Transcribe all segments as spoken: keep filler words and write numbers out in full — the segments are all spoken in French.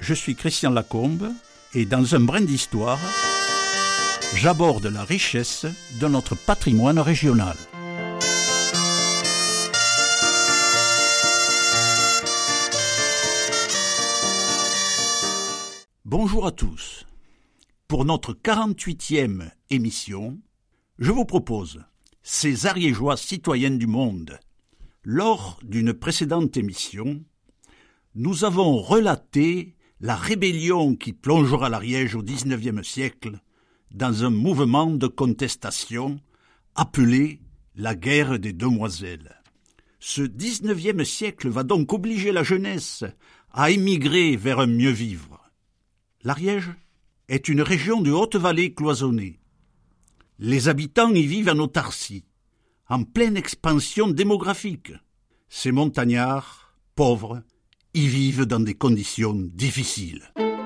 Je suis Christian Lacombe et dans un brin d'histoire, j'aborde la richesse de notre patrimoine régional. Bonjour à tous. Pour notre quarante-huitième émission, je vous propose Ces Ariégeois citoyens du monde. Lors d'une précédente émission, nous avons relaté la rébellion qui plongera l'Ariège au dix-neuvième siècle dans un mouvement de contestation appelé la guerre des demoiselles. Ce dix-neuvième siècle va donc obliger la jeunesse à émigrer vers un mieux vivre. L'Ariège est une région de haute vallée cloisonnée. Les habitants y vivent en autarcie, en pleine expansion démographique. Ces montagnards, pauvres, y vivent dans des conditions difficiles.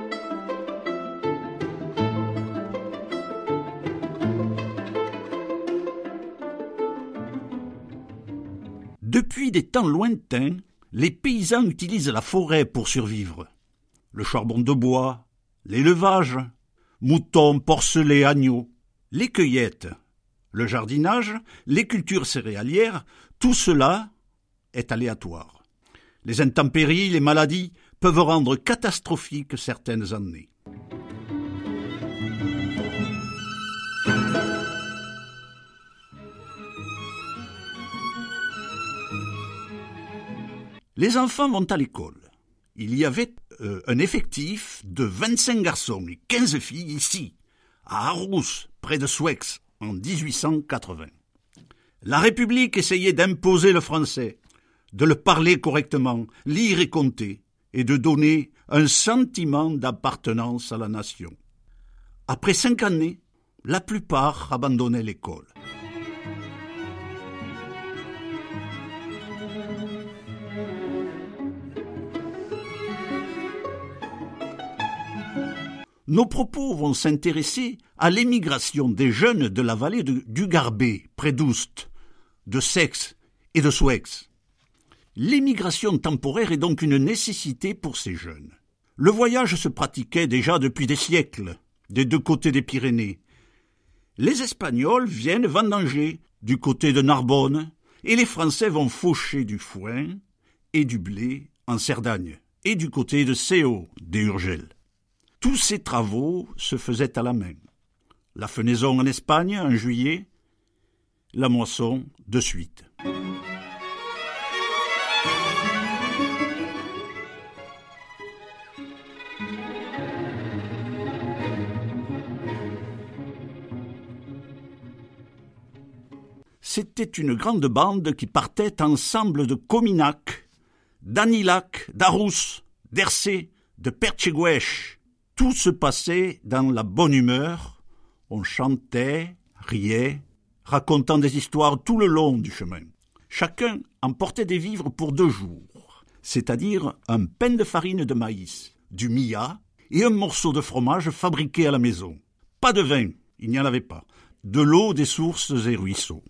Depuis des temps lointains, les paysans utilisent la forêt pour survivre. Le charbon de bois, l'élevage, moutons, porcelets, agneaux, les cueillettes, le jardinage, les cultures céréalières, tout cela est aléatoire. Les intempéries, les maladies peuvent rendre catastrophiques certaines années. Les enfants vont à l'école. Il y avait euh, un effectif de vingt-cinq garçons et quinze filles ici, à Arousse, près de Souex, en dix-huit cent quatre-vingts. La République essayait d'imposer le français, de le parler correctement, lire et compter, et de donner un sentiment d'appartenance à la nation. Après cinq années, la plupart abandonnaient l'école. Nos propos vont s'intéresser à l'émigration des jeunes de la vallée de, du Garbet, près d'Oust, de Sex et de Souex. L'émigration temporaire est donc une nécessité pour ces jeunes. Le voyage se pratiquait déjà depuis des siècles, des deux côtés des Pyrénées. Les Espagnols viennent vendanger du côté de Narbonne et les Français vont faucher du foin et du blé en Cerdagne et du côté de Seo, des Urgelles. Tous ces travaux se faisaient à la main. La fenaison en Espagne en juillet, la moisson de suite. C'était une grande bande qui partait ensemble de Cominac, d'Anilac, d'Arousse, d'Hercé, de Perchegouèche. Tout se passait dans la bonne humeur. On chantait, riait, racontant des histoires tout le long du chemin. Chacun emportait des vivres pour deux jours, c'est-à-dire un pain de farine de maïs, du millat et un morceau de fromage fabriqué à la maison. Pas de vin, il n'y en avait pas. De l'eau des sources et ruisseaux.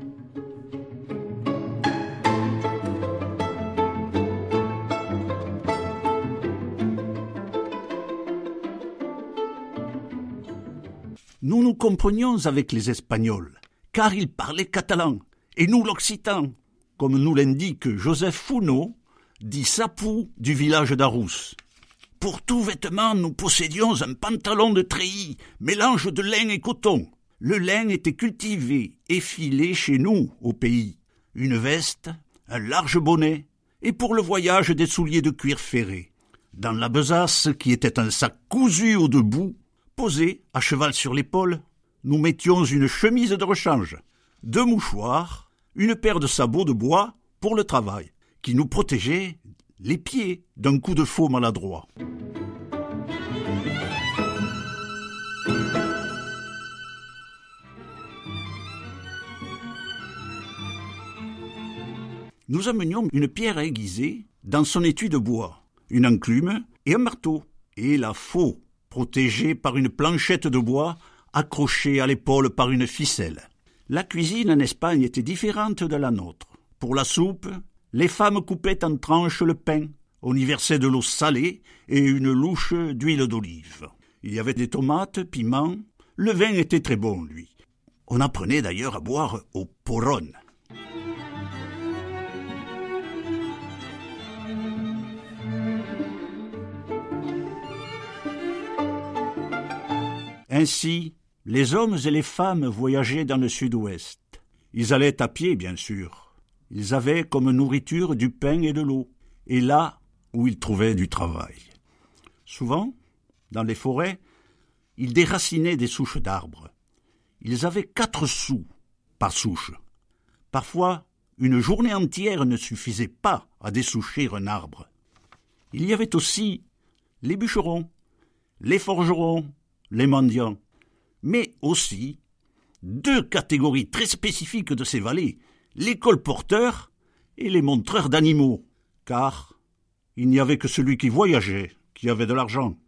Nous nous comprenions avec les Espagnols, car ils parlaient catalan, et nous l'occitan, comme nous l'indique Joseph Founot, dit Sapou du village d'Arousse. Pour tout vêtement, nous possédions un pantalon de treillis, mélange de lin et coton. Le lin était cultivé et filé chez nous, au pays. Une veste, un large bonnet, et pour le voyage des souliers de cuir ferré. Dans la besace, qui était un sac cousu au debout, posé à cheval sur l'épaule, nous mettions une chemise de rechange, deux mouchoirs, une paire de sabots de bois pour le travail, qui nous protégeait les pieds d'un coup de faux maladroit. Nous amenions une pierre à aiguiser dans son étui de bois, une enclume et un marteau, et la faux, protégée par une planchette de bois accrochée à l'épaule par une ficelle. La cuisine en Espagne était différente de la nôtre. Pour la soupe, les femmes coupaient en tranches le pain, On y versait de l'eau salée et une louche d'huile d'olive. Il y avait des tomates, piments. Le vin était très bon, lui. On apprenait d'ailleurs à boire au porron. Ainsi, les hommes et les femmes voyageaient dans le sud-ouest. Ils allaient à pied, bien sûr. Ils avaient comme nourriture du pain et de l'eau, et là où ils trouvaient du travail. Souvent, dans les forêts, ils déracinaient des souches d'arbres. Ils avaient quatre sous par souche. Parfois, une journée entière ne suffisait pas à dessoucher un arbre. Il y avait aussi les bûcherons, les forgerons, les mendiants, mais aussi deux catégories très spécifiques de ces vallées, les colporteurs et les montreurs d'animaux, car il n'y avait que celui qui voyageait qui avait de l'argent.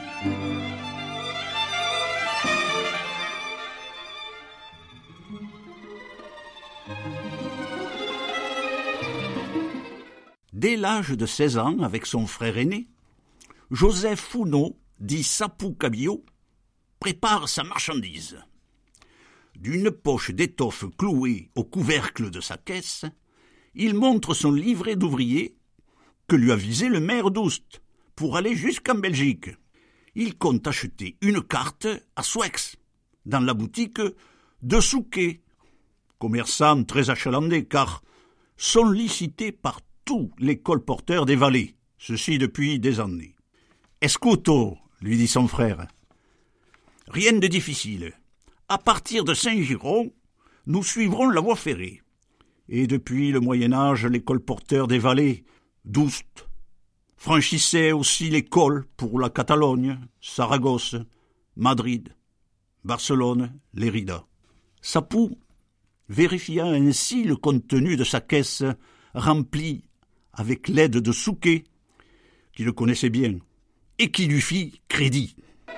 Dès l'âge de seize ans, avec son frère aîné, Joseph Founeau, dit Sapou Cabillaud, prépare sa marchandise. D'une poche d'étoffe clouée au couvercle de sa caisse, il montre son livret d'ouvrier que lui a visé le maire d'Oust pour aller jusqu'en Belgique. Il compte acheter une carte à Souex, dans la boutique de Souquet, commerçant très achalandé car sont licités par tous les colporteurs des vallées, ceci depuis des années. « Escuto », lui dit son frère. « Rien de difficile. À partir de Saint-Giron, nous suivrons la voie ferrée. Et depuis le Moyen-Âge, les colporteurs des vallées, d'Oust, franchissaient aussi les cols pour la Catalogne, Saragosse, Madrid, Barcelone, Lérida. Sapou vérifia ainsi le contenu de sa caisse remplie avec l'aide de Souquet, qui le connaissait bien, et qui lui fit crédit.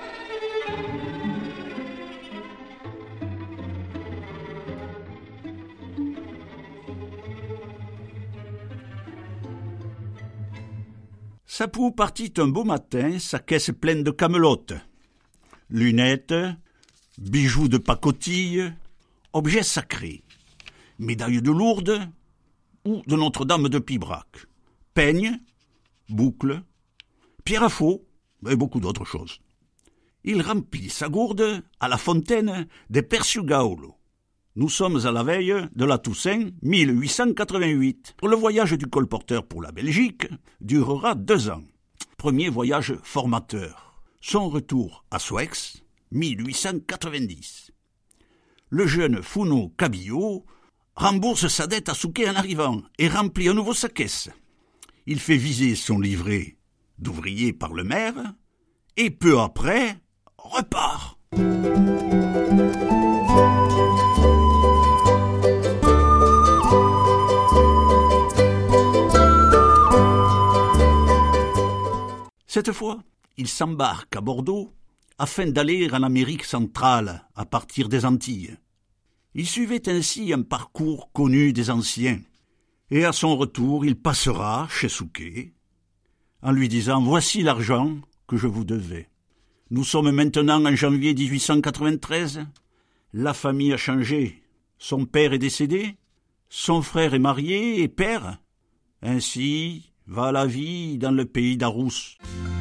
Sapou partit un beau matin, sa caisse pleine de camelotes, lunettes, bijoux de pacotille, objets sacrés, médailles de Lourdes ou de Notre-Dame de Pibrac, peignes, boucles, pierres à faux et beaucoup d'autres choses. Il remplit sa gourde à la fontaine des Persugaolo. Nous sommes à la veille de la Toussaint mille huit cent quatre-vingt-huit. Le voyage du colporteur pour la Belgique durera deux ans. Premier voyage formateur. Son retour à Souex, mille huit cent quatre-vingt-dix. Le jeune Founeau Cabillaud rembourse sa dette à Souquet en arrivant et remplit à nouveau sa caisse. Il fait viser son livret d'ouvrier par le maire et peu après repart. Cette fois, il s'embarque à Bordeaux afin d'aller en Amérique centrale à partir des Antilles. Il suivait ainsi un parcours connu des anciens, et à son retour, il passera chez Souquet en lui disant « Voici l'argent que je vous devais. Nous sommes maintenant en janvier dix-huit cent quatre-vingt-treize, la famille a changé, son père est décédé, son frère est marié et père, ainsi va la vie dans le pays d'Arousse. »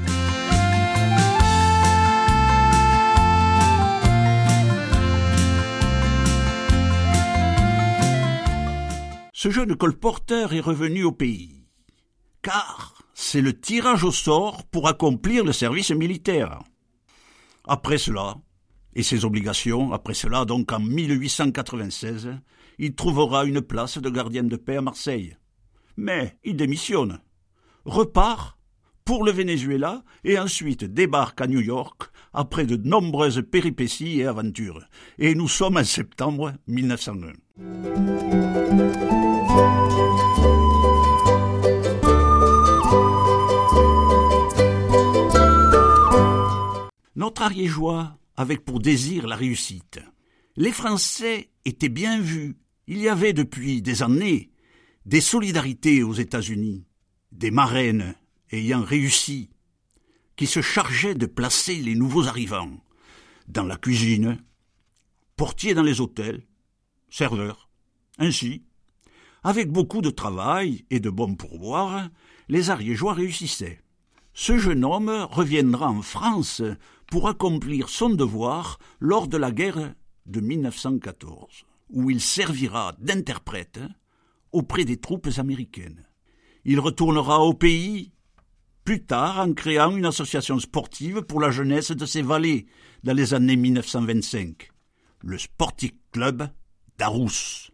Ce jeune colporteur est revenu au pays, car c'est le tirage au sort pour accomplir le service militaire. Après cela, et ses obligations, après cela, donc en mille huit cent quatre-vingt-seize, il trouvera une place de gardien de paix à Marseille. Mais il démissionne, repart pour le Venezuela et ensuite débarque à New York après de nombreuses péripéties et aventures. Et nous sommes en septembre mille neuf cent un. Notre Ariégeois avait pour désir la réussite. Les Français étaient bien vus. Il y avait depuis des années des solidarités aux États-Unis, des marraines ayant réussi, qui se chargeait de placer les nouveaux arrivants dans la cuisine, portier dans les hôtels, serveur. Ainsi, avec beaucoup de travail et de bons pourboires, les Ariégeois réussissaient. Ce jeune homme reviendra en France pour accomplir son devoir lors de la guerre de mille neuf cent quatorze, où il servira d'interprète auprès des troupes américaines. Il retournera au pays plus tard en créant une association sportive pour la jeunesse de ses vallées dans les années mille neuf cent vingt-cinq, le Sporting Club d'Arousse.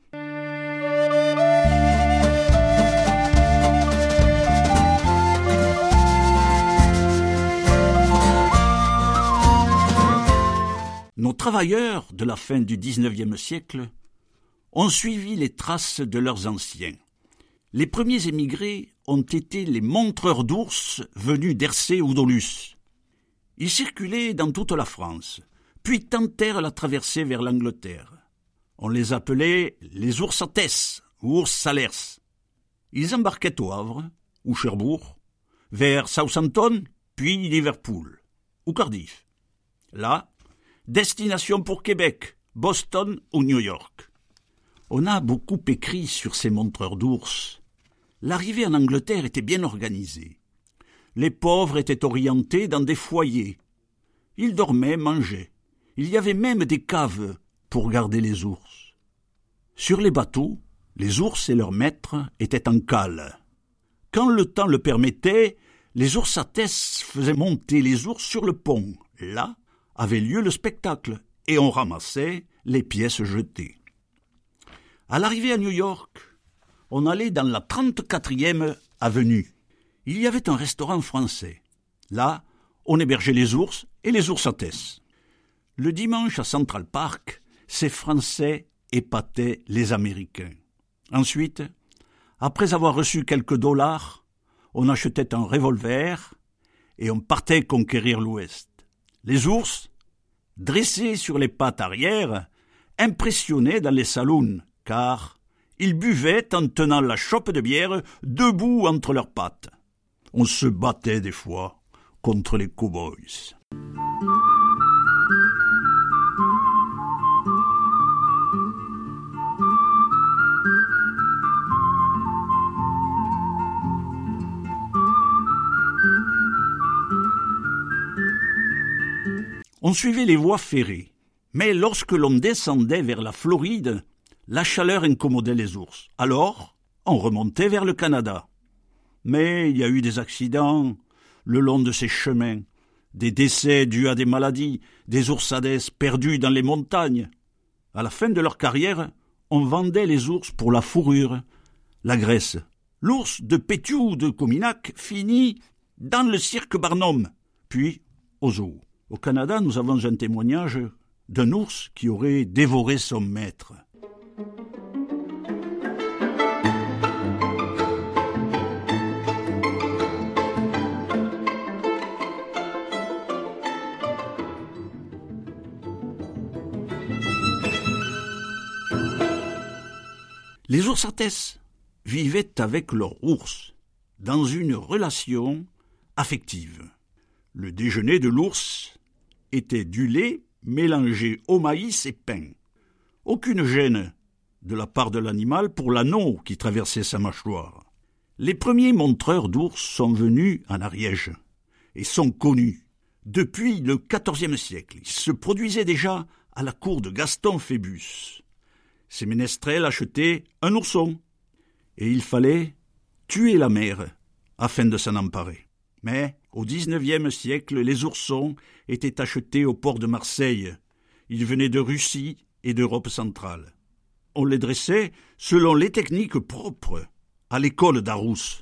Nos travailleurs de la fin du dix-neuvième siècle ont suivi les traces de leurs anciens. Les premiers émigrés ont été les montreurs d'ours venus d'Hersé ou d'Aulus. Ils circulaient dans toute la France, puis tentèrent la traversée vers l'Angleterre. On les appelait les oursates ou ours salers. Ils embarquaient au Havre ou Cherbourg, vers Southampton, puis Liverpool ou Cardiff. Là, destination pour Québec, Boston ou New York. On a beaucoup écrit sur ces montreurs d'ours. L'arrivée en Angleterre était bien organisée. Les pauvres étaient orientés dans des foyers. Ils dormaient, mangeaient. Il y avait même des caves pour garder les ours. Sur les bateaux, les ours et leurs maîtres étaient en cale. Quand le temps le permettait, les oursates faisaient monter les ours sur le pont. Là avait lieu le spectacle, et on ramassait les pièces jetées. À l'arrivée à New York, on allait dans la trente-quatrième avenue. Il y avait un restaurant français. Là, on hébergeait les ours et les oursates. Le dimanche à Central Park, ces Français épataient les Américains. Ensuite, après avoir reçu quelques dollars, on achetait un revolver et on partait conquérir l'Ouest. Les ours, dressés sur les pattes arrière, impressionnaient dans les saloons, car ils buvaient en tenant la chope de bière debout entre leurs pattes. On se battait des fois contre les cow-boys. On suivait les voies ferrées, mais lorsque l'on descendait vers la Floride, la chaleur incommodait les ours. Alors, on remontait vers le Canada. Mais il y a eu des accidents le long de ces chemins, des décès dus à des maladies, des oursades perdus dans les montagnes. À la fin de leur carrière, on vendait les ours pour la fourrure, la graisse. L'ours de Pétiou de Cominac finit dans le cirque Barnum, puis au zoo. Au Canada, nous avons un témoignage d'un ours qui aurait dévoré son maître. Les oursates vivaient avec leur ours dans une relation affective. Le déjeuner de l'ours était du lait mélangé au maïs et pain. Aucune gêne de la part de l'animal pour l'anneau qui traversait sa mâchoire. Les premiers montreurs d'ours sont venus en Ariège et sont connus. Depuis le quatorzième siècle, ils se produisaient déjà à la cour de Gaston Phébus. Ces ménestrels achetaient un ourson et il fallait tuer la mère afin de s'en emparer. Mais au dix-neuvième siècle, les oursons étaient achetés au port de Marseille. Ils venaient de Russie et d'Europe centrale. On les dressait selon les techniques propres à l'école d'Arousse.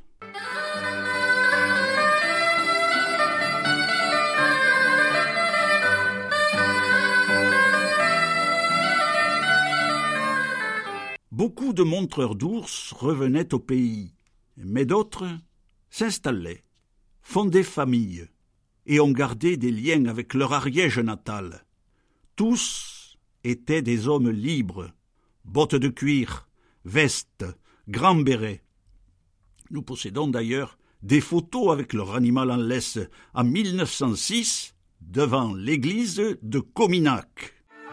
Beaucoup de montreurs d'ours revenaient au pays, mais d'autres s'installaient, fondaient famille et ont gardé des liens avec leur Ariège natal. Tous étaient des hommes libres, bottes de cuir, vestes, grands bérets. Nous possédons d'ailleurs des photos avec leur animal en laisse en mille neuf cent six devant l'église de Cominac.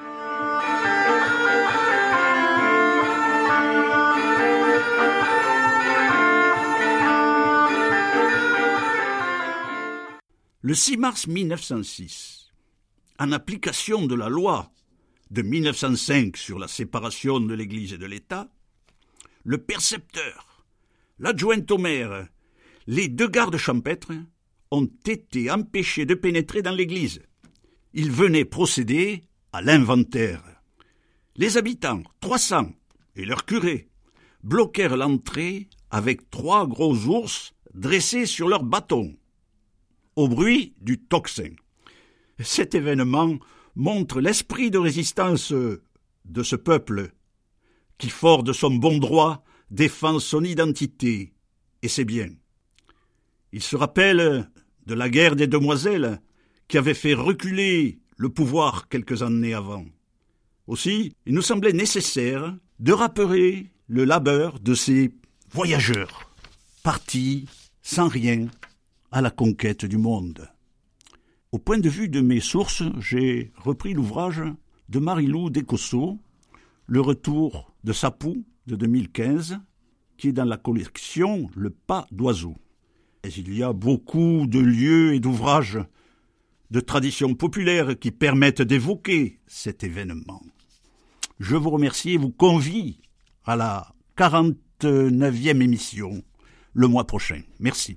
Le six mars mille neuf cent six, en application de la loi de mille neuf cent cinq sur la séparation de l'Église et de l'État, le percepteur, l'adjoint au maire, les deux gardes champêtres ont été empêchés de pénétrer dans l'église. Ils venaient procéder à l'inventaire. Les habitants, trois cents, et leur curé, bloquèrent l'entrée avec trois gros ours dressés sur leurs bâtons, au bruit du tocsin. Cet événement montre l'esprit de résistance de ce peuple qui, fort de son bon droit, défend son identité et ses biens. Il se rappelle de la guerre des demoiselles qui avait fait reculer le pouvoir quelques années avant. Aussi, il nous semblait nécessaire de rappeler le labeur de ces voyageurs partis sans rien à la conquête du monde. Au point de vue de mes sources, j'ai repris l'ouvrage de Marie-Lou Descossaux, Le retour de Sapou de deux mille quinze, qui est dans la collection Le Pas d'oiseau. Et il y a beaucoup de lieux et d'ouvrages de traditions populaires qui permettent d'évoquer cet événement. Je vous remercie et vous convie à la quarante-neuvième émission le mois prochain. Merci.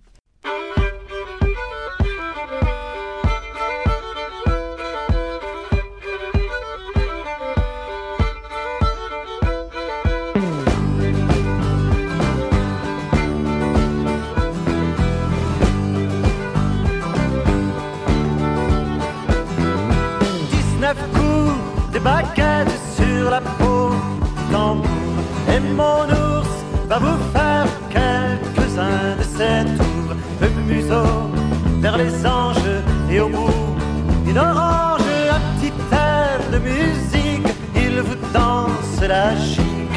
Baguette sur la peau du tambour. Et mon ours va vous faire quelques-uns de ses tours. Le museau vers les anges et au bout une orange, un petit air de musique. Il vous danse la chic.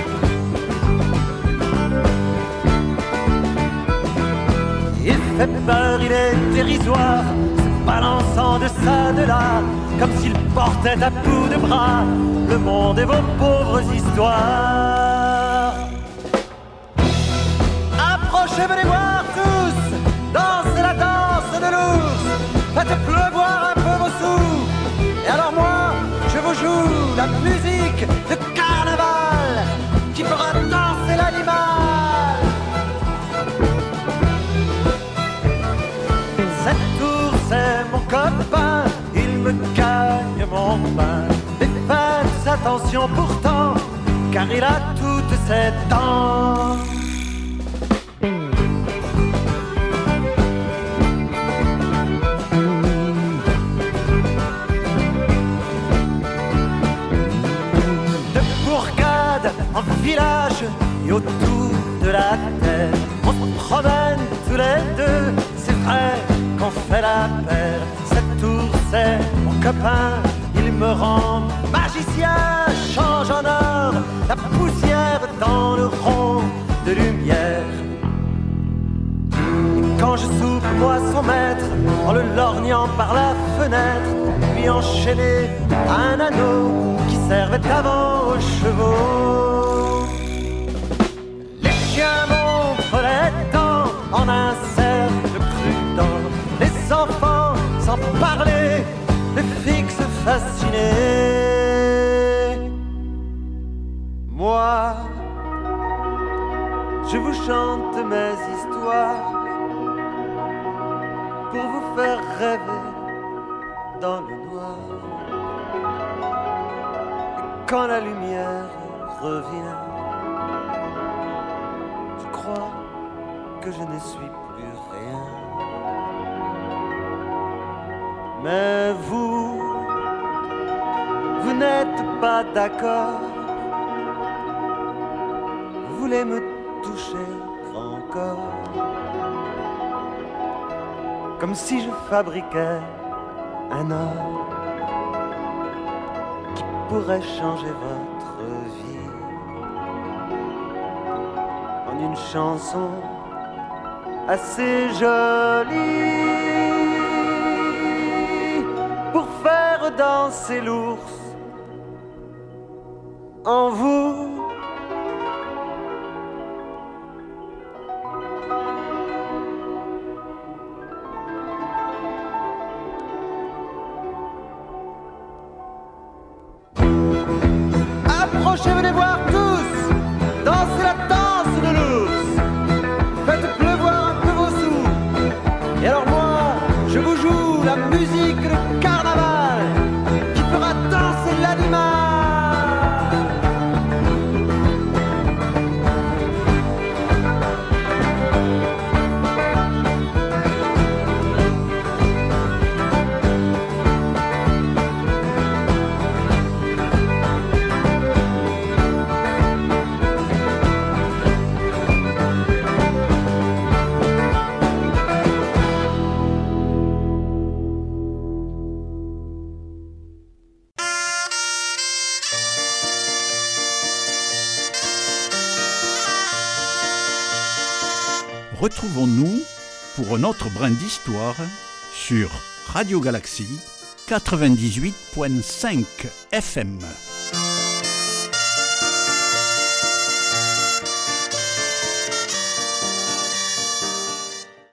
Il fait peur, il est dérisoire, se balançant de ça, de là, comme s'il portait à bout de bras le monde et vos pauvres histoires. Approchez, venez voir tous, dansez la danse de l'ours, faites pleuvoir un peu vos sous, et alors moi, je vous joue la musique de carnaval qui fera danser l'animal. Cet ours est mon copain, il me gagne mon pain. Mais faites attention pourtant, car il a toutes ses dents. De bourgade en village et autour de la terre, on se promène tous les deux, c'est vrai qu'on fait la paire. Cet ours est mon copain, il me rend magicien, change en or la poussière dans le rond de lumière. Et quand je soupe, moi son maître, en le lorgnant par la fenêtre, lui enchaîner à un anneau qui servait avant aux chevaux. Les chiens montrent les dents en un cercle prudent, les enfants sans parler le fixe fasciné. Moi, je vous chante mes histoires pour vous faire rêver dans le noir. Et quand la lumière revient, je crois que je ne suis plus rien. Mais vous, vous n'êtes pas d'accord. Vous voulez me toucher encore, comme si je fabriquais un homme qui pourrait changer votre vie en une chanson assez jolie pour faire danser l'ours en vous. Approchez, venez voir tous, dansez la danse de l'ours. Faites pleuvoir un peu vos sous. Et alors moi, je vous joue la musique de carnaval qui fera danser l'animal. Retrouvons-nous pour un autre brin d'histoire sur Radio Galaxie quatre-vingt-dix-huit virgule cinq F M.